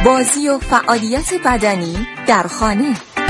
بازی و فعالیت بدنی در خانه.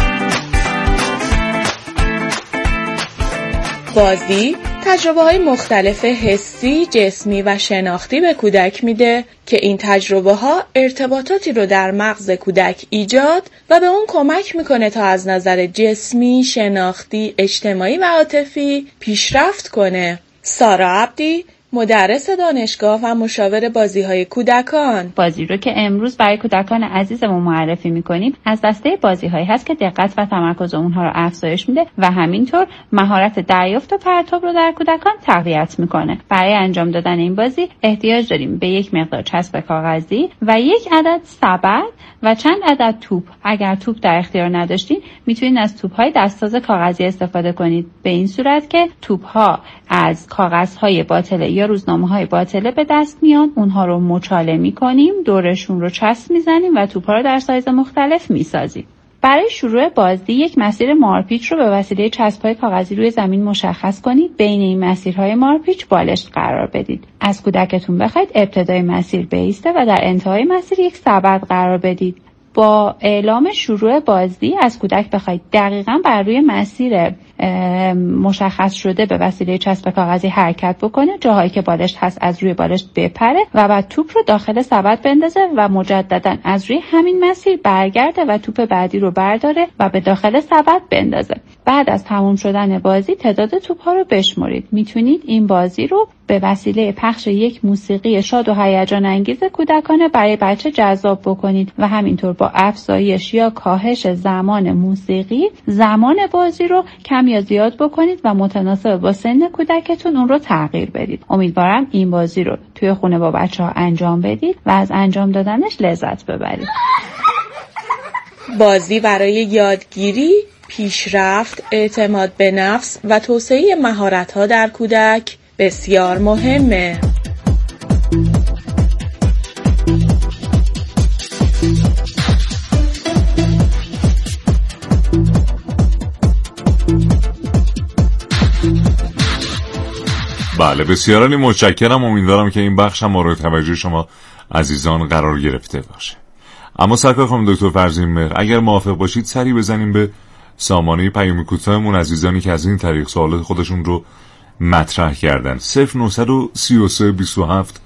بازی تجربه‌های مختلف حسی، جسمی و شناختی به کودک میده که این تجربه‌ها ارتباطاتی رو در مغز کودک ایجاد و به اون کمک میکنه تا از نظر جسمی، شناختی، اجتماعی و عاطفی پیشرفت کنه. سارا عبدی، مدرس دانشگاه و مشاور بازی‌های کودکان. بازی رو که امروز برای کودکان عزیزمون معرفی می‌کنیم از دسته بازی‌هایی هست که دقت و تمرکز اونها رو افزایش میده و همینطور مهارت دریافت و پرتاب رو در کودکان تقویت میکنه. برای انجام دادن این بازی احتیاج داریم به یک مقدار چسب کاغذی و یک عدد سبد و چند عدد توپ. اگر توپ در اختیار نداشتین میتونید از توپ‌های دستساز کاغذی استفاده کنید، به این صورت که توپ‌ها از کاغذهای باطله یا روزنامه‌های باطله به دست میان. اونها رو مچاله می‌کنیم، دورشون رو چسب می‌زنیم و توپ‌ها رو در سایز مختلف می‌سازیم. برای شروع بازی یک مسیر مارپیچ رو به وسیله چسب‌های کاغذی روی زمین مشخص کنید. بین این مسیرهای مارپیچ بالشت قرار بدید. از کودکتون بخواید ابتدای مسیر بایسته و در انتهای مسیر یک سبد قرار بدید. با اعلام شروع بازی از کودک بخواید دقیقاً بر روی مسیر مشخص شده به وسیله چسب کاغذی حرکت بکنه. جاهایی که بالشت هست از روی بالشت بپره و بعد توپ رو داخل سبد بندازه و مجدداً از روی همین مسیر برگرده و توپ بعدی رو برداره و به داخل سبد بندازه. بعد از تموم شدن بازی تعداد توپ‌ها رو بشمرید. میتونید این بازی رو به وسیله پخش یک موسیقی شاد و هیجان انگیز کودکانه برای بچه جذاب بکنید و همینطور با افزایش یا کاهش زمان موسیقی زمان بازی رو کم یا زیاد بکنید و متناسب با سن کودکتون اون رو تغییر بدید. امیدوارم این بازی رو توی خونه با بچه‌ها انجام بدید و از انجام دادنش لذت ببرید. بازی برای یادگیری، پیشرفت، اعتماد به نفس و توسعه مهارت‌ها در کودک بسیار مهمه. بله، بسیار متشکرم. امیدوارم که این بخش هم مورد توجه شما عزیزان قرار گرفته باشه. اما سرکار خانم دکتر فرزین مهر، اگر موافق باشید سری بزنیم به سامانه پیام کوتاهمون. عزیزانی که از این طریق سوالات خودشون رو مطرح کردن 0933 27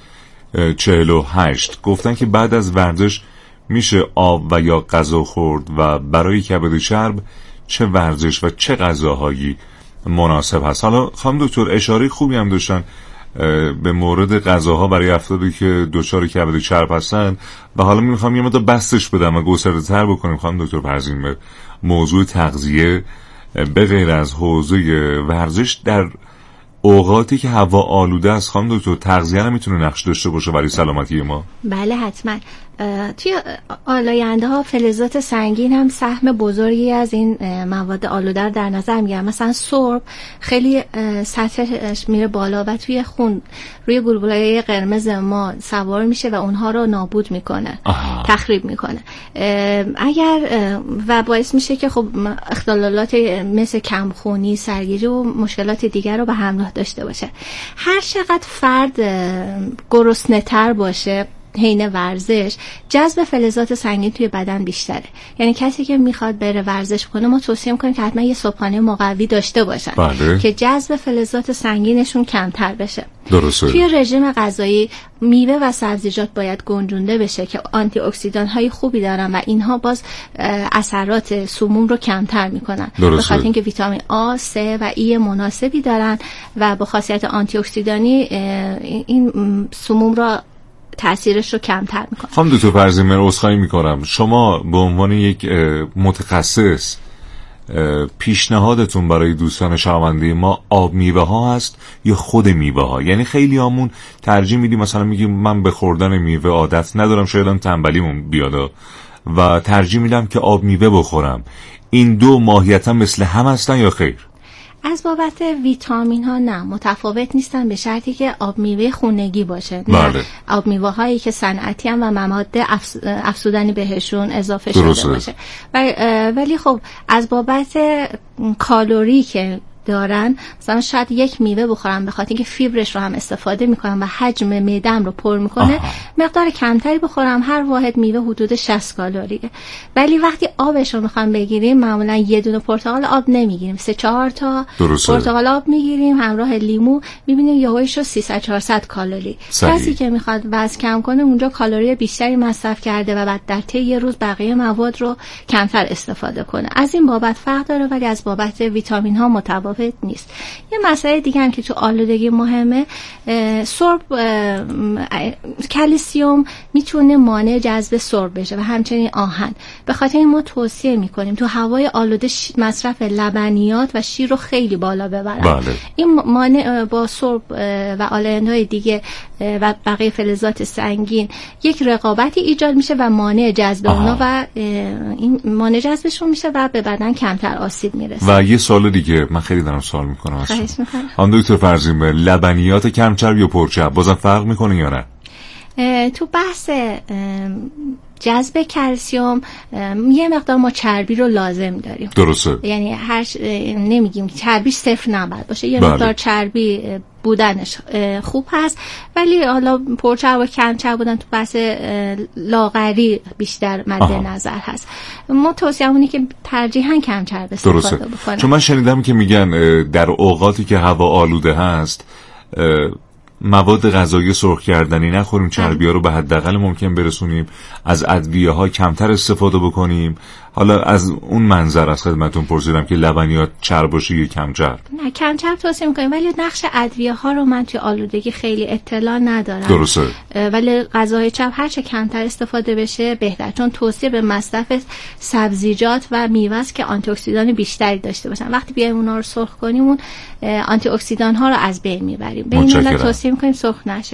48 گفتن که بعد از ورزش میشه آب و یا غذا خورد و برای کبد چرب چه ورزش و چه غذاهایی مناسب هست. حالا خانم دکتر اشاره خوبی هم داشتن به مورد غذاها برای افرادی که دچار کبد چرب هستن و حالا میخوام یه مقدار بستش بدم و گسترده‌تر بکنیم خانم دکتر فرزین به موضوع تغذیه به غیر از حوزه ورزش در اوقاتی که هوا آلوده است. خانم دکتر تغذیه هم میتونه نقش داشته باشه برای سلامتی ما؟ بله حتما. توی آلاینده ها فلزات سنگین هم سهم بزرگی از این مواد آلوده در نظر میگیرن. مثلا سرب خیلی سطحش میره بالا و توی خون روی گلبوله‌های قرمز ما سوار میشه و اونها رو نابود میکنه، تخریب میکنه. اگر و باعث میشه که خب اختلالات مثل کمخونی، سرگیجه و مشکلات دیگر رو به همراه داشته باشه. هر چقدر فرد گرسنه‌تر باشه حین ورزش، جذب فلزات سنگین توی بدن بیشتره. یعنی کسی که میخواد بره ورزش کنه ما توصیه میکنیم که حتما یه صبحانه مقوی داشته باشن. بله. که جذب فلزات سنگینشون کمتر بشه. درسته. توی رژیم غذایی میوه و سبزیجات باید گنجونده بشه که آنتی اکسیدان های خوبی دارن و اینها باز اثرات سموم رو کمتر میکنن. به خاطر اینکه ویتامین آ، س و ای مناسبی دارن و با خاصیت آنتی اکسیدانی این سموم رو تأثیرش رو کمتر میکنه. خانم دکتر فرزین مهر، عذرخواهی میکنم، شما به عنوان یک متخصص پیشنهادتون برای دوستان شنونده ما آب میوه ها هست یا خود میوه ها؟ یعنی خیلی همون ترجیح میدیم مثلا میگیم من به خوردن میوه عادت ندارم، شاید هم تنبلیمون بیاد و ترجیح میدم که آب میوه بخورم. این دو ماهیتا مثل هم هستن یا خیر؟ از بابت ویتامین ها نه، متفاوت نیستن به شرطی که آب میوه خونگی باشه. بله. نه آب میوه هایی که صنعتی هم و مواد افزودنی بهشون اضافه شده باشه. ولی خب از بابت کالری که دارن، مثلا شاید یک میوه بخورم به خاطر اینکه فیبرش رو هم استفاده میکنم و حجم معده‌ام رو پر میکنه، مقدار کمتری بخورم. هر واحد میوه حدود 60 کالریه. ولی وقتی آبش رو میخوام بگیریم، معمولا یه دونه پرتقال آب نمیگیریم، 3-4 تا پرتقال آب میگیریم همراه لیمو، میبینیم یهویش رو 300-400 کالری. کسی که میخواد وزن کم کنه اونجا کالری بیشتری مصرف کرده و بعد در طی یه روز بقیه مواد رو کمتر استفاده کنه. از این بابت فرق داره، ولی از بابت ویتامین ها متفاوت نیست. یه مسئله دیگه هم که تو آلودگی مهمه، سرب کلسیم میتونه مانع جذب سرب بشه و همچنین آهن. به خاطر این ما توصیه میکنیم تو هوای آلوده مصرف لبنیات و شیر رو خیلی بالا ببرن. بله. این مانع با سرب و آلایندهای دیگه و بقیه فلزات سنگین یک رقابتی ایجاد میشه و مانع جذب اونا و این مانع جذبشون میشه و به بدن کمتر آسیب میرسه. و یه سوال دیگه من خیلی دارم سوال میکنم خواهش میکنم. خانم دکتر فرزین، لبنیات کم چرب یا پرچرب بازم فرق میکنه یا نه؟ تو بحث جذب کلسیم یه مقدار ما چربی رو لازم داریم. درسته. یعنی نمیگیم که چربیش صفر نباید باشه، یه مقدار چربی بودنش خوب هست، ولی حالا پرچرب و کم چرب بودن تو بحث لاغری بیشتر مد نظر هست. ما توصیه‌مونه که ترجیحاً کم چرب استفاده بکنن. چون من شنیدم که میگن در اوقاتی که هوا آلوده هست مواد غذایی سرخ کردنی نخوریم، چربی‌ها رو به حداقل ممکن برسونیم، از ادویه‌ها کمتر استفاده بکنیم. حالا از اون منظر از خدمتتون پرسیدم که لبنیات چرب باشه یا کم چرب؟ نه، کم چرب توصیه می‌کنیم، ولی نقش ادویه‌ها رو من توی آلودگی خیلی اطلاع ندارم. درسته. ولی غذاهای چرب هر چه کمتر استفاده بشه بهتر، چون توصیه به مصرف سبزیجات و میوه است که آنتی اکسیدان بیشتری داشته باشن. وقتی بیایم اونا رو سرخ کنیم اون آنتی اکسیدان ها رو از بین میبریم. به این علت توصیه می‌کنیم سرخ نشه.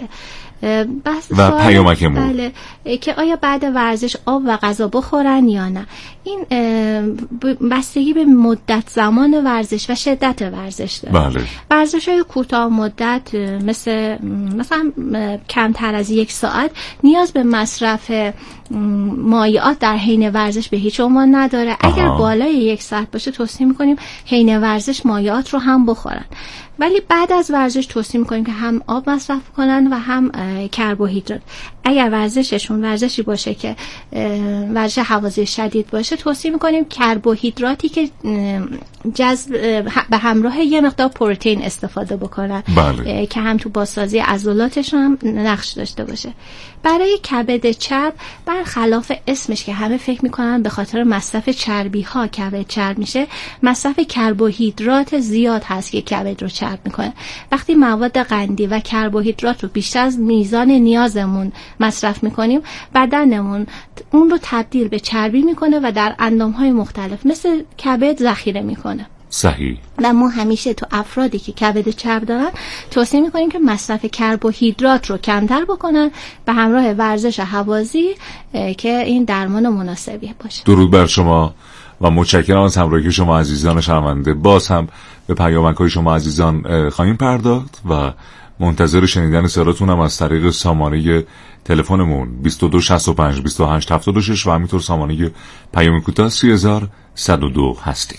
و پیامکمون بله، که آیا بعد ورزش آب و غذا بخورن یا نه. این بستگی به مدت زمان ورزش و شدت ورزش داره. بله. ورزش‌های کوتاه مدت مثلا کمتر از 1 ساعت نیاز به مصرف مایعات در حین ورزش به هیچ عنوان نداره. اگر بالای 1 ساعت باشه توصیه می‌کنیم حین ورزش مایعات رو هم بخورن. ولی بعد از ورزش توصیه می‌کنیم که هم آب مصرف کنن و هم کربوهیدرات. اگر ورزششون ورزشی باشه که ورزش هوازی شدید باشه، توصیه می‌کنیم کربوهیدراتی که جذب به همراه یه مقدار پروتئین استفاده بکنن. بله. که هم تو بازسازی عضلاتش هم نقش داشته باشه. برای کبد چرب برخلاف اسمش که همه فکر میکنن به خاطر مصرف چربی ها کبد چرب میشه، مصرف کربوهیدرات زیاد هست که کبد رو چرب میکنه. وقتی مواد قندی و کربوهیدرات رو بیشتر از میزان نیازمون مصرف میکنیم، بدنمون اون رو تبدیل به چربی میکنه و در اندامهای مختلف مثل کبد ذخیره میکنه. صحیح. و ما همیشه تو افرادی که کبد چرب دارن توصیه میکنیم که مصرف کربوهیدرات رو کمتر بکنن به همراه ورزش هوازی که این درمان مناسبی باشه. درود بر شما و متشکرم از همراهی شما عزیزان شنونده. باز هم به پیامک‌های شما عزیزان خواهیم پرداخت و منتظر شنیدن صداتونم از طریق سامانه تلفنمون 2265 2876 و همینطور سامانه پیام کوتاه 3102 هستیم.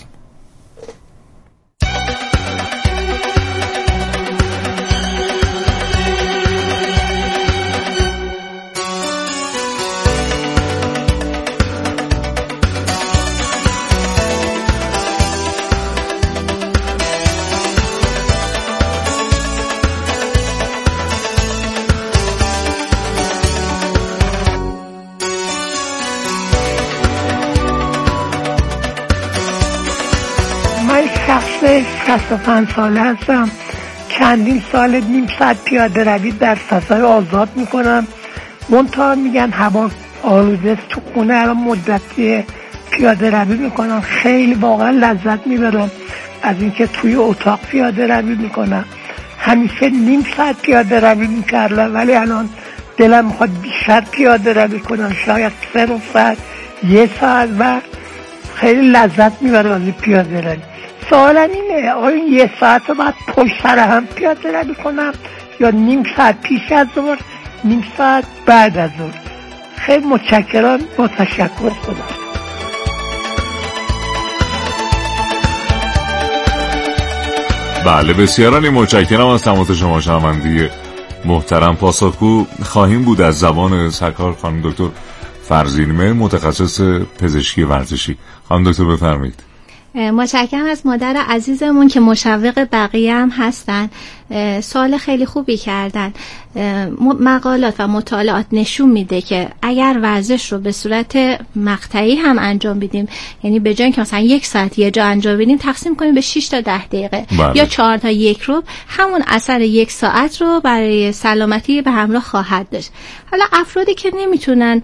شخص 65 ساله هستم. چندین سال نیم ساعت پیاده روی در فضای آزاد میکنم. منتها میگن هوا آلوده است. تو خونه الان مدتی پیاده روی میکنم، خیلی واقعا لذت میبرم از اینکه توی اتاق پیاده روی میکنم. همیشه نیم ساعت پیاده روی میکردم، ولی الان دلم میخواد بیشتر پیاده روی کنم، شاید 3 ساعت 1 ساعت، و خیلی لذت میبرم از این پیاده روی. سوالم اینه آیا 1 ساعت رو باید پشت سر هم پیاده روی کنم یا نیم ساعت پیش از ظهر، نیم ساعت بعد از ظهر؟ خیلی متشکرم. با تشکر. خدا. بله بسیار متشکرم از تماس شما شنونده محترم. پاسخگو خواهیم بود از زبان سرکار خانم دکتر فرزین مهر، متخصص پزشکی ورزشی. خانم دکتر بفرمایید. متشکرم از مادر عزیزمون که مشوق بقیه هم هستن. سوال خیلی خوبی کردن. مقالات و مطالعات نشون میده که اگر ورزش رو به صورت مقطعی هم انجام بدیم، یعنی به جای اینکه مثلا 1 ساعت یه جا انجام بدیم تقسیم کنیم به 6 تا 10 دقیقه یا 4 تا 1 ربع، همون اثر 1 ساعت رو برای سلامتی به همراه خواهد داشت. حالا افرادی که نمیتونن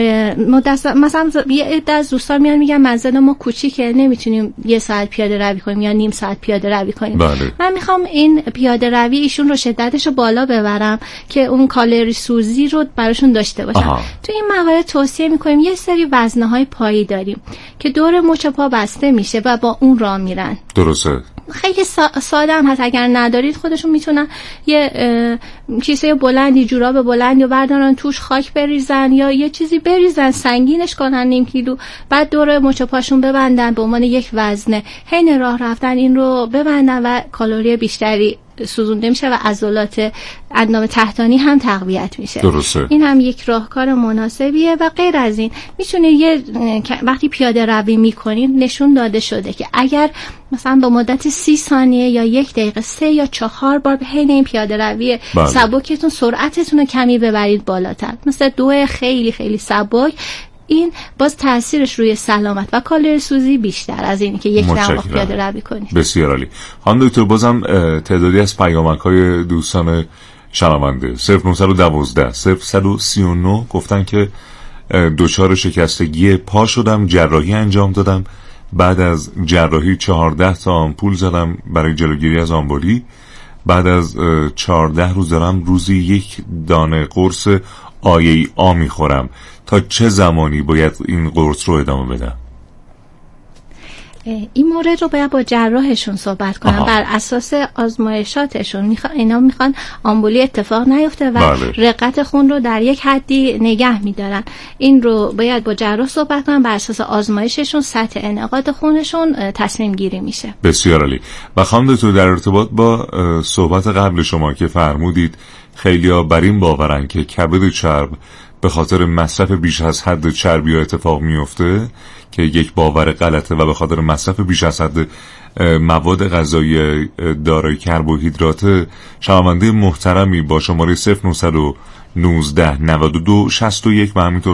مثلا یه عده از دوستان میان میگن منزل ما کوچیکه نمیتونیم 1 ساعت پیاده روی کنیم یا نیم ساعت پیاده روی کنیم. بله. من میخوام این پیاده روی ایشون رو شدتش رو بالا ببرم که اون کالری سوزی رو براشون داشته باشم. تو این مقاله توصیه میکنیم یه سری وزنه‌های پایی داریم که دور مچ پا بسته میشه و با اون راه میرن. درسته. خیلی ساده هم هست. اگر ندارید خودشون میتونن یه کیسه بلندی، جوراب بلندی رو بردارن، توش خاک بریزن یا یه چیزی بریزن سنگینش کنن 0.5 کیلو، بعد دور مچ پاشون ببندن به عنوان یک وزنه، حین راه رفتن این رو ببندن و کالری بیشتری سوزونده میشه و عضلات اندام تحتانی هم تقویت میشه. درسته. این هم یک راهکار مناسبیه و غیر از این میتونید وقتی پیاده روی میکنید نشون داده شده که اگر مثلا با مدت 30 ثانیه یا 1 دقیقه 3 یا 4 بار به حین این پیاده روی سبکتون سرعتتون رو کمی ببرید بالاتر، مثلا 2 خیلی خیلی سبک، این باز تاثیرش روی سلامت و کالری سوزی بیشتر از این که یک دقیقه پیاده روی کنید. بسیار عالی. خانم دکتر بازم تعدادی از پیامک‌های دوستان شنونده 0912 0139 گفتن که دچار شکستگی پا شدم، جراحی انجام دادم، بعد از جراحی 14 تا آمپول زدم برای جلوگیری از آمبولی، بعد از 14 روز دارم روزی 1 دانه قرص آیه آ میخورم. تا چه زمانی باید این قرص رو ادامه بدم؟ این مورد رو باید با جراحشون صحبت کنم. بر اساس آزمایشاتشون اینا میخوان آمبولی اتفاق نیفته و رقت خون رو در یک حدی نگه میدارن. این رو باید با جراح صحبت کنم. بر اساس آزمایششون سطح انعقاد خونشون تصمیم گیری میشه. بسیار عالی. و خانم دکتر در ارتباط با صحبت قبل شما که فرمودید خیلی‌ها بر این باورن که کبد چرب به خاطر مصرف بیش از حد چربی اتفاق میفته که یک باور غلطه و به خاطر مصرف بیش از حد مواد غذایی دارای کربوهیدرات، شنونده محترمی با شماره 0919 92 61 و همینطور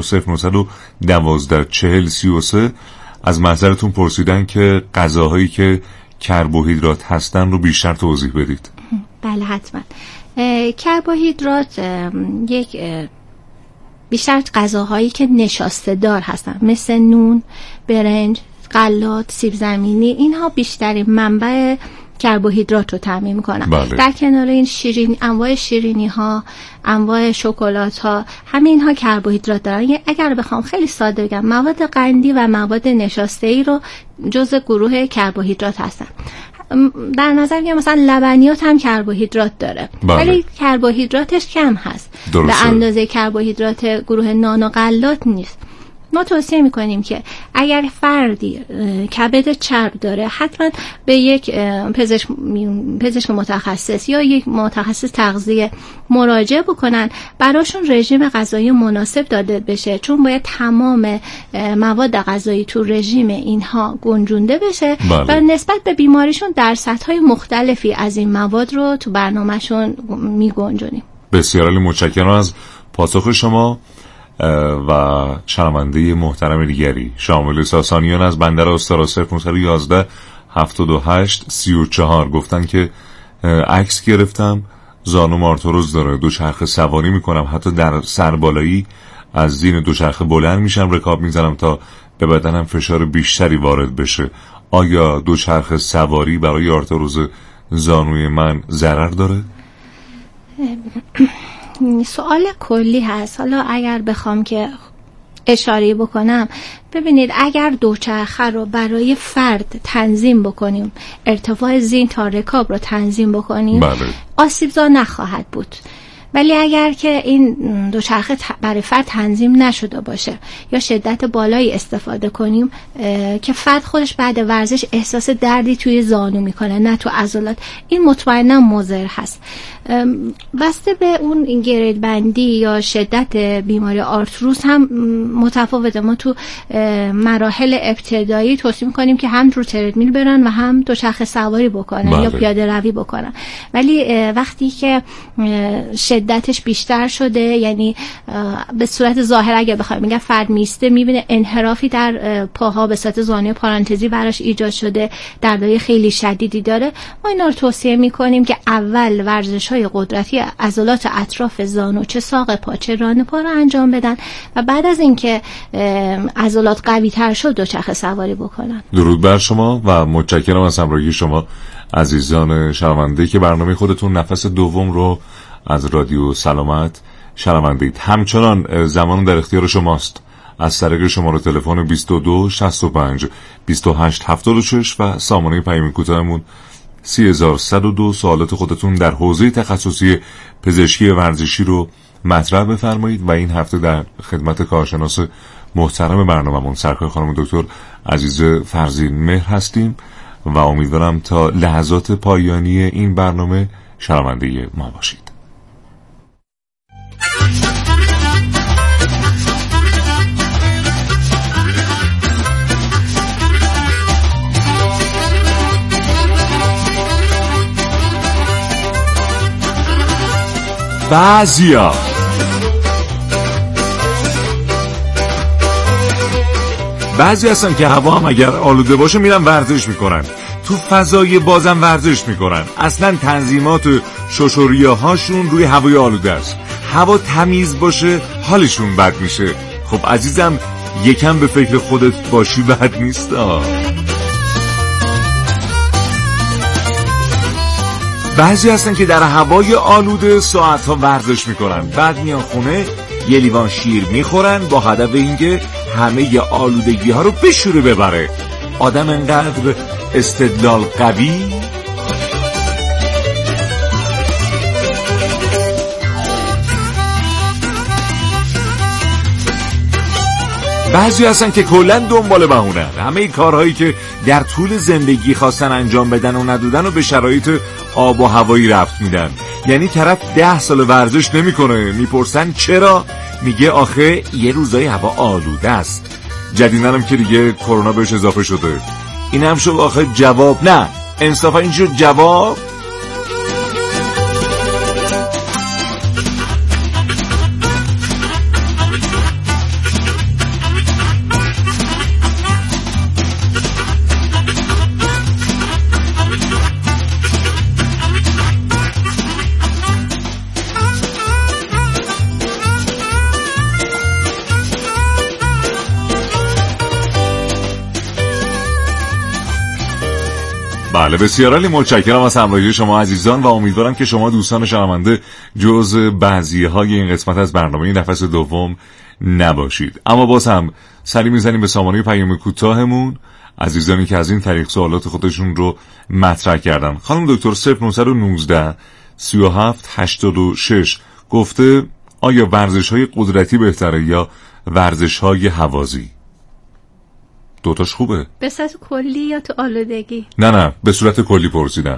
0912 40 33 از محضرتون پرسیدن که غذاهایی که کربوهیدرات هستن رو بیشتر توضیح بدید. بله حتما. کربوهیدرات یک بیشتر غذاهایی که نشاسته دار هستن مثل نون، برنج، غلات، سیب زمینی، اینها بیشترین منبع کربوهیدرات رو تامین میکنن. در کنار این انواع شیرینی ها، انواع شکلات ها، همه اینها کربوهیدرات دارن. اگر بخوام خیلی ساده بگم مواد قندی و مواد نشاسته ای رو جزء گروه کربوهیدرات هستن. در نظر میگم مثلا لبنیات هم کربوهیدرات داره ولی کربوهیدراتش کم هست، به اندازه کربوهیدرات گروه نان و غلات نیست. ما توصیه میکنیم که اگر فردی کبد چرب داره حتما به یک پزشک متخصص یا یک متخصص تغذیه مراجعه بکنن، براشون رژیم غذایی مناسب داده بشه، چون باید تمام مواد غذایی تو رژیم اینها گنجونده بشه و نسبت به بیماریشون درصدهای مختلفی از این مواد رو تو برنامهشون میگنجونیم. بسیار عالی، متشکرم از پاسخ شما. و شنونده محترم دیگری شامل ساسانیان از بندر استارا 0911 78 34 گفتن که عکس گرفتم، زانوم آرتروز داره، دوچرخه سواری میکنم، حتی در سربالایی از زین دوچرخه بلند میشم، رکاب میزنم تا به بدنم فشار بیشتری وارد بشه. آیا دوچرخه سواری برای آرتروز زانوی من ضرر داره؟ سوال کلی هست. حالا اگر بخوام که اشاره بکنم، ببینید اگر دوچرخه رو برای فرد تنظیم بکنیم، ارتفاع زین تا رکاب رو تنظیم بکنیم، آسیبزا نخواهد بود ولی اگر که این دوچرخه برای فرد تنظیم نشده باشه یا شدت بالایی استفاده کنیم که فرد خودش بعد ورزش احساس دردی توی زانو میکنه نه تو عضلات، این مطمئنا مضر هست. بسته به اون گرید بندی یا شدت بیماری آرتروز هم متفاوته. ما تو مراحل ابتدایی توصیه میکنیم که هم رو تردمیل برن و هم دوچرخه سواری بکنن یا پیاده روی بکنن، ولی وقتی که شدتش بیشتر شده، یعنی به صورت ظاهر اگه بخوایم میگم فرد میسته میبینه انحرافی در پاها به صورت زانوی پارانتزی براش ایجاد شده، دردهای خیلی شدیدی داره، ما اینا رو توصیه میکنیم که اول ورزش‌های قدرتی عضلات اطراف زانو چه ساق پا چه ران پا رو انجام بدن و بعد از اینکه عضلات قوی تر شد دوچرخه سواری بکنن. درود بر شما و متشکرم از همراهی شما عزیزان شنونده که برنامه خودتون نفس دوم رو از رادیو سلامت شنوندید. همچنان زمان در اختیار شماست. از طریق شماره تلفن 22 65 28 76 و سامانه پیام کوتاهمون 3102 سوالات خودتون در حوزه تخصصی پزشکی ورزشی رو مطرح بفرمایید و این هفته در خدمت کارشناس محترم برنامه‌مون سرکار خانم دکتر عزیزه فرزین مهر هستیم و امیدوارم تا لحظات پایانی این برنامه شنونده ما باشید. بعضی هستن که هوا هم اگر آلوده باشه میرن ورزش میکنن، تو فضای بازم ورزش میکنن. اصلا تنظیمات شوشوریه هاشون روی هوای آلوده است. هوا تمیز باشه حالشون بد میشه. خب عزیزم یکم به فکر خودت باشی بد نیست. بعضی هستن که در هوای آلوده ساعتها ورزش میکنن، بعد میان خونه یه لیوان شیر میخورن با هدف اینکه همه آلودگی ها رو به شوره ببره. آدم انقدر استدلال قوی. بعضی هستن که کلن دنبال بهونه، همه کارهایی که در طول زندگی خواستن انجام بدن و ندادن و به شرایط آب و هوایی رفت میدن. یعنی طرف 10 سال ورزش نمیکنه، میپرسن چرا؟ میگه آخه یه روزای هوا آلوده است. جدیدنم که دیگه کرونا بهش اضافه شده. این هم شد آخه جواب. نه انصافا این شد جواب. بله بسیار عالی، متشکرم از همراهی شما عزیزان و امیدوارم که شما دوستان شنونده جزء بعضی‌های این قسمت از برنامه نفس دوم نباشید. اما باز هم سری میزنیم به سامانه پیام کوتاهمون. عزیزانی که از این طریق سوالات خودشون رو مطرح کردن. خانم دکتر 0919 37 86 گفته آیا ورزش‌های قدرتی بهتره یا ورزش‌های هوازی؟ دوتاش خوبه. به صورت کلی یا تو آلودگی؟ نه به صورت کلی پرسیدن.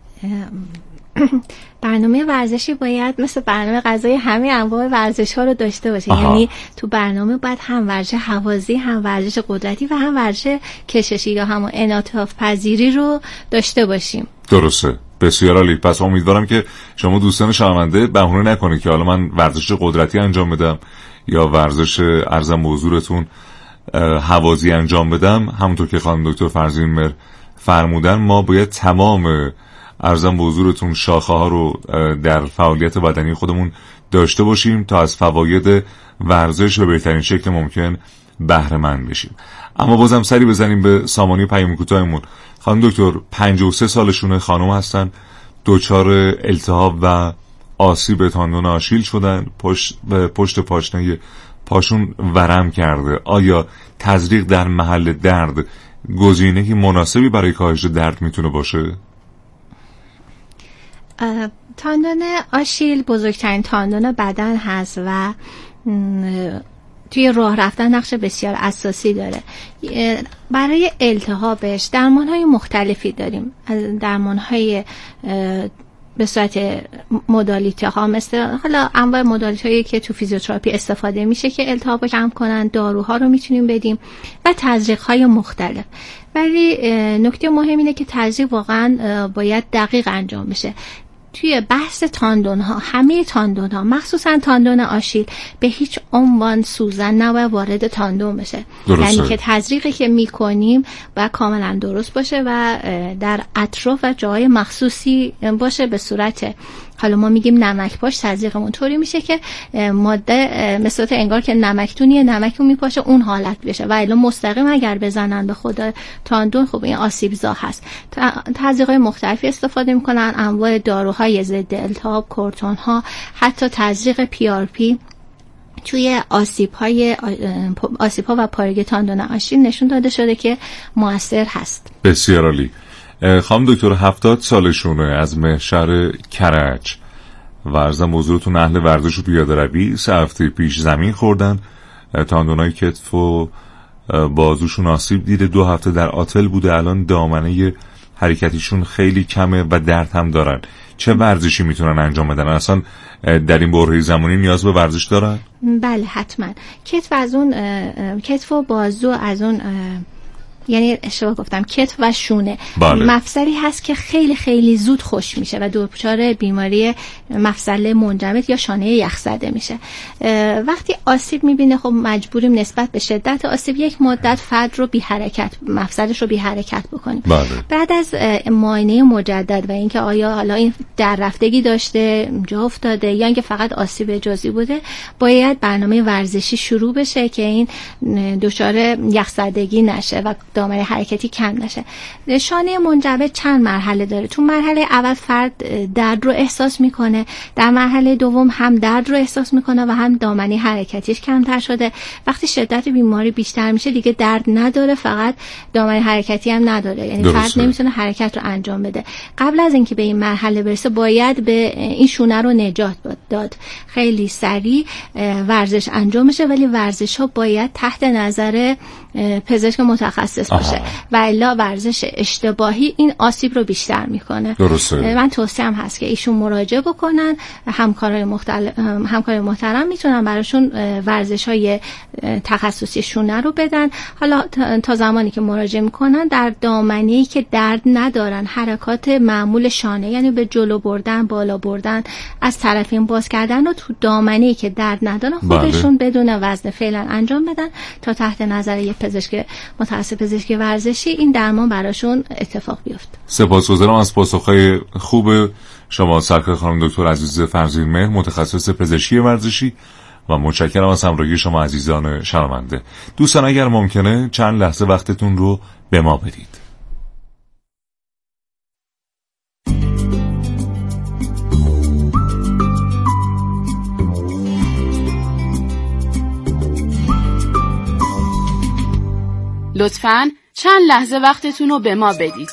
برنامه ورزشی باید مثل برنامه غذایی همه انواع ورزش ها رو داشته باشه. یعنی تو برنامه باید هم ورزش هوازی، هم ورزش قدرتی و هم ورزش کششی یا هم انعطاف پذیری رو داشته باشیم. درسته، بسیار عالی. پس امیدوارم که شما دوستان شنونده بهونه نکنید که حالا من ورزش قدرتی انجام بدم یا ورزش ارزم به حضورتون هوازی انجام بدم. همونطور که خانم دکتر فرزین مهر فرمودن ما باید تمام ارزم به حضورتون شاخه ها رو در فعالیت بدنی خودمون داشته باشیم تا از فواید ورزش به بهترین شکل ممکن بهره مند بشیم. اما بازم سری بزنیم به سامانه پیام کوتاهمون. خانم دکتر 53 سالشونه، خانم هستن، دچار التهاب و آسیب تاندون آشیل شدن، پشت پاشنه پاشون ورم کرده. آیا تزریق در محل درد گزینه‌ای مناسبی برای کاهش درد میتونه باشه؟ تاندون آشیل بزرگترین تاندون بدن هست و توی راه رفتن نقش بسیار اساسی داره. برای التهابش درمان‌های مختلفی داریم. درمان‌های به صورت مدالیته ها مثل حالا انواع مدالیته هایی که تو فیزیوتراپی استفاده میشه که التهاب رو کم کنن، داروها رو میتونیم بدیم و تزریق های مختلف. ولی نکته مهم اینه که تزریق واقعا باید دقیق انجام بشه. توی بحث تاندون ها، همه تاندون ها مخصوصا تاندون آشیل به هیچ عنوان سوزن نباید وارد تاندون بشه. یعنی که تزریقی که میکنیم باید کاملا درست باشه و در اطراف و جای مخصوصی باشه. به صورت حالا ما میگیم نمک پاش، تزریقمون طوری میشه که ماده مثل انگار که نمکتونیه، نمک رو میپاشه اون حالت بشه و الا مستقیم اگر بزنن به خود تاندون خب این آسیب زا هست. تزریقای مختلفی استفاده میکنن، انواع داروهای ضد التهاب، کورتون ها، حتی تزریق PRP توی آسیب ها و پارگی تاندون آشیل نشون داده شده که موثر هست. بسیار عالی. خانم دکتر 70 سالشونه، از محشر کرج و عرضم حضورتون اهل ورزش و پیاده روی. 3 هفته پیش زمین خوردن، تاندونای کتف و بازوشون آسیب دیده، 2 هفته در آتل بوده، الان دامنه حرکتیشون خیلی کمه و درد هم دارن. چه ورزشی میتونن انجام بدن؟ اصلا در این برهه زمانی نیاز به ورزش دارن؟ بله حتما. کتف و بازو از اون یعنی اشتباه گفتم، کتف و شونه مفصلی هست که خیلی خیلی زود خشک میشه و دچار بیماری مفصل منجمد یا شانه یخزده میشه. وقتی آسیب میبینه خب مجبوریم نسبت به شدت آسیب یک مدت فرد رو بی حرکت، مفصلش رو بی حرکت بکنیم. بعد از معاینه مجدد و اینکه آیا حالا این در رفتگی داشته، جا افتاده یا اینکه فقط آسیب جزئی بوده، باید برنامه ورزشی شروع بشه که این دچار یخزدگی نشه و دامنه حرکتی کم نشه. شانه منجبر چند مرحله داره. تو مرحله اول فرد درد رو احساس میکنه، در مرحله دوم هم درد رو احساس میکنه و هم دامنه حرکتیش کمتر شده. وقتی شدت بیماری بیشتر میشه دیگه درد نداره، فقط دامنه حرکتی هم نداره، یعنی فرد نمیتونه حرکت رو انجام بده. قبل از اینکه به این مرحله برسه باید به این شونه رو نجات داد. خیلی سریع ورزش انجام میشه، ولی ورزش ها باید تحت نظر پزشک متخصص باشه و الا ورزش اشتباهی این آسیب رو بیشتر میکنه. درسته. من توصیهم هست که ایشون مراجعه بکنن، همکارای محترم میتونن براشون ورزش‌های تخصصی شونه رو بدن. حالا تا زمانی که مراجعه میکنن در دامنه‌ای که درد ندارن، حرکات معمول شانه یعنی به جلو بردن، بالا بردن، از طرفین باز کردن رو تو دامنه‌ای که درد ندارن خودشون بدون وزن فعلا انجام بدن تا تحت نظر یه پزشک متخصص پزشکی ورزشی این درمان براشون اتفاق بیفته. سپاسگزارم از پاسخهای خوب شما سرکار خانم دکتر عزیز فرزین مهر، متخصص پزشکی ورزشی، و متشکرم از همراهی شما عزیزان شنونده. دوستان اگر ممکنه چند لحظه وقتتون رو به ما بدید. لطفاً چند لحظه وقتتون رو به ما بدید.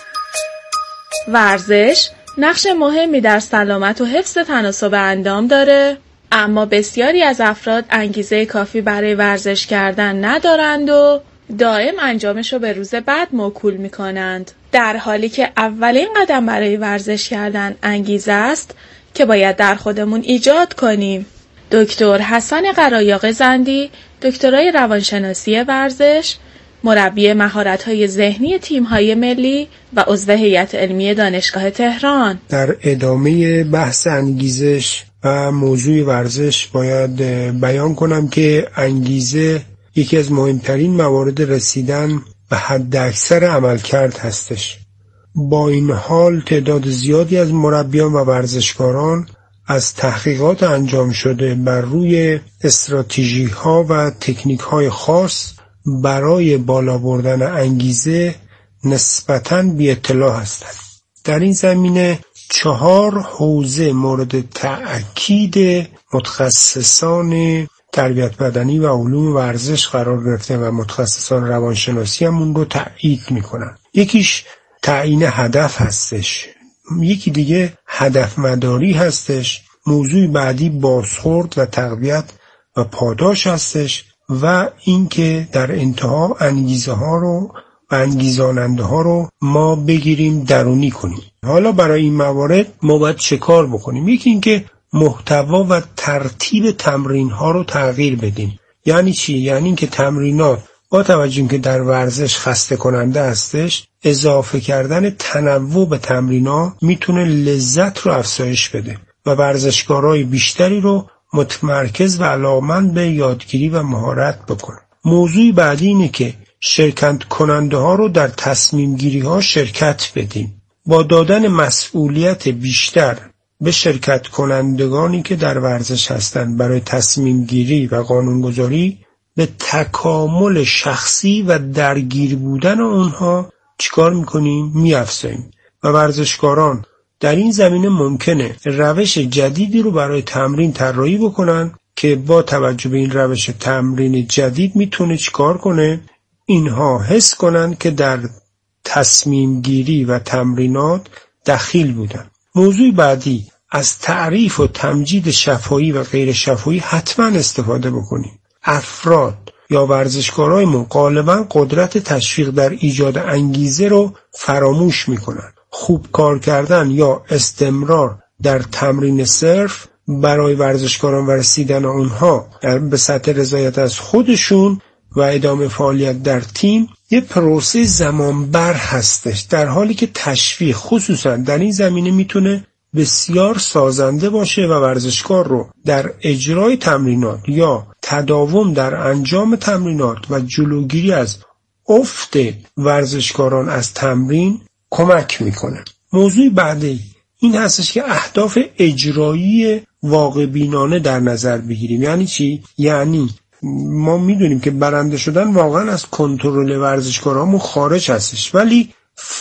ورزش نقش مهمی در سلامت و حفظ تناسب اندام داره، اما بسیاری از افراد انگیزه کافی برای ورزش کردن ندارند و دائم انجامش رو به روز بعد موکول میکنند، در حالی که اولین قدم برای ورزش کردن انگیزه است که باید در خودمون ایجاد کنیم. دکتر حسن قرایاق زندی، دکترای روانشناسی ورزش، مربی مهارت‌های ذهنی تیم‌های ملی و عضو هیئت علمی دانشگاه تهران. در ادامه بحث انگیزش و موضوع ورزش باید بیان کنم که انگیزه یکی از مهمترین موارد رسیدن به حد اکثر عملکرد هستش. با این حال تعداد زیادی از مربیان و ورزشکاران از تحقیقات انجام شده بر روی استراتژی‌ها و تکنیک‌های خاص برای بالا بردن انگیزه نسبتاً بی اطلاع هستند. در این زمینه 4 حوزه مورد تأکید متخصصان تربیت بدنی و علوم ورزش قرار گرفته و متخصصان روانشناسی هم اون رو تأیید میکنن. یکیش تعیین هدف هستش. یکی دیگه هدف مداری هستش. موضوع بعدی بازخورد و تقویت و پاداش هستش و اینکه در انتها انگیزه ها رو و انگیزاننده ها رو ما بگیریم درونی کنیم. حالا برای این موارد ما باید چه کار بکنیم؟ یکی اینکه محتوا و ترتیب تمرین ها رو تغییر بدیم. یعنی چی؟ یعنی اینکه تمرینات با توجه که در ورزش خسته کننده هستش، اضافه کردن تنوع به تمرینات میتونه لذت رو افزایش بده و ورزشکارای بیشتری رو متمرکز و علاقه‌مند به یادگیری و مهارت بکنه. موضوع بعدی اینه که شرکت کننده ها رو در تصمیم گیری ها شرکت بدیم. با دادن مسئولیت بیشتر به شرکت کنندگانی که در ورزش هستند برای تصمیم گیری و قانونگذاری، به تکامل شخصی و درگیر بودن اونها چیکار میکنیم؟ میافزاییم و ورزشکاران در این زمینه ممکنه روش جدیدی رو برای تمرین طراحی بکنن که با توجه به این روش تمرین جدید میتونه چیکار کنه؟ اینها حس کنن که در تصمیم گیری و تمرینات دخیل بودن. موضوع بعدی، از تعریف و تمجید شفاهی و غیر شفاهی حتما استفاده بکنیم. افراد یا ورزشکارایمون غالبا قدرت تشویق در ایجاد انگیزه رو فراموش میکنن. خوب کار کردن یا استمرار در تمرین صرف برای ورزشکاران و رسیدن اونها به سطح رضایت از خودشون و ادامه فعالیت در تیم یه پروسه زمانبر هستش، در حالی که تشویق خصوصا در این زمینه میتونه بسیار سازنده باشه و ورزشکار رو در اجرای تمرینات یا تداوم در انجام تمرینات و جلوگیری از افت ورزشکاران از تمرین کمک میکنه. موضوع بعدی این هستش که اهداف اجرایی واقع بینانه در نظر بگیریم. یعنی چی؟ یعنی ما میدونیم که برنده شدن واقعا از کنترل ورزشکارامون خارج هستش، ولی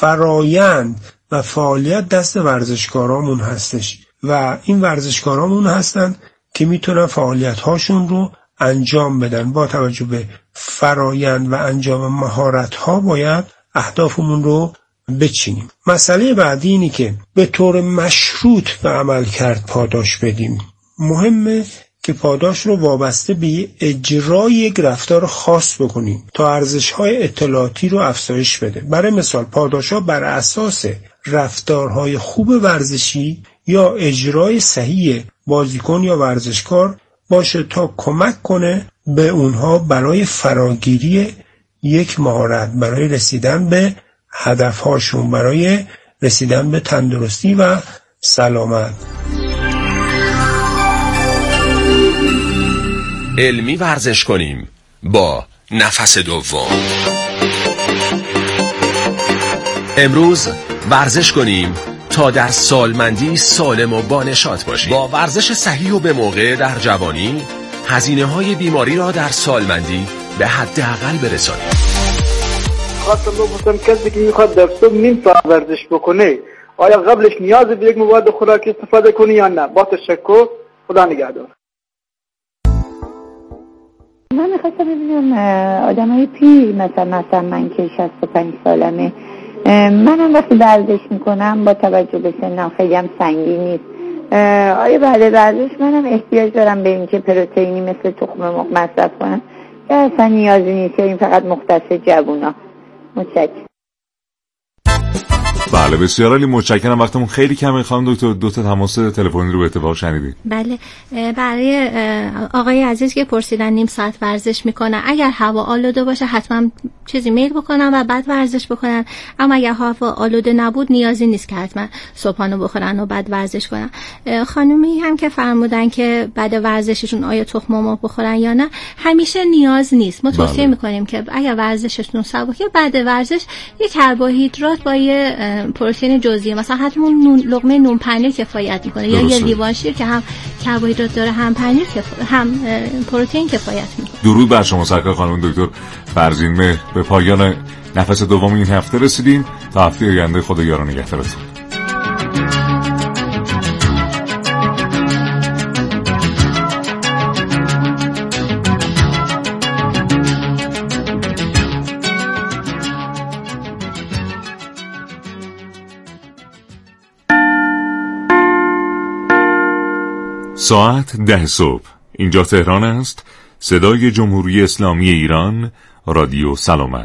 فرایند و فعالیت دست ورزشکارامون هستش و این ورزشکارامون هستن که میتونن فعالیت هاشون رو انجام بدن. با توجه به فرایند و انجام مهارت ها باید اهدافمون رو بچینیم. مسئله بعدی اینی که به طور مشروط به عمل کرد پاداش بدیم. مهمه که پاداش رو وابسته به اجرای یک رفتار خاص بکنیم تا ارزش‌های اطلاعاتی رو افزایش بده. برای مثال پاداش‌ها بر اساس رفتارهای خوب ورزشی یا اجرای صحیح بازیکن یا ورزشکار باشه تا کمک کنه به اونها برای فراگیری یک مهارت، برای رسیدن به هدفهاشون، برای رسیدن به تندرستی و سلامت. علمی ورزش کنیم با نفس دوم. امروز ورزش کنیم تا در سالمندی سالم و بانشاط باشیم. با ورزش صحیح و به موقع در جوانی هزینه‌های بیماری را در سالمندی به حداقل برسانیم. خواستم بپرسم کسی که میخواد در صبح نیم ساعت ورزش بکنه آیا قبلش نیاز به یک مواد خوراکی استفاده کنه یا نه؟ با تشکر، خدا نگهدار. من میخواستم ببینم آدمای پیر مثلا من که 65 سالمه، منم وقتی ورزش میکنم با توجه به سنم خیلی هم سنگین نیست، آیا بعد ورزش منم احتیاج دارم به اینکه پروتئینی مثل تخم مرغ مصرف کنم یا اصلا نیازی نیست، یا این فقط مختص جوونا؟ متشکرم. بله بسیار عالی، متشکرم. وقتمون خیلی کمه خانم دکتر، دو تا تماس تلفنی رو به اتفاق شنیدیم. بله، برای آقای عزیز که پرسیدن نیم ساعت ورزش میکنن، اگر هوا آلوده باشه حتما چیزی میل بکنن و بعد ورزش بکنن، اما اگر هوا آلوده نبود نیازی نیست که حتما صبحانه بخورن و بعد ورزش کنن. خانومی هم که فرمودن که بعد ورزششون آیا تخم مرغ بخورن یا نه، همیشه نیاز نیست. ما توصیه میکنیم که اگر ورزششون سبکه بعد ورزش یک کربوهیدرات با یه پروتئین جزئی مثلا حتما لقمه نون پنیر کفایت میکنه، یا یه لیوان شیر که هم کربوهیدرات داره هم پنیر هم پروتئین کفایت میکنه. درود بر شما سرکار خانم دکتر فرزین مهر. به پایان نفس دوم این هفته رسیدیم. تا هفته آینده خدا یار و نگهدارتون. ساعت 10 صبح. اینجا تهران است. صدای جمهوری اسلامی ایران، رادیو سلامت.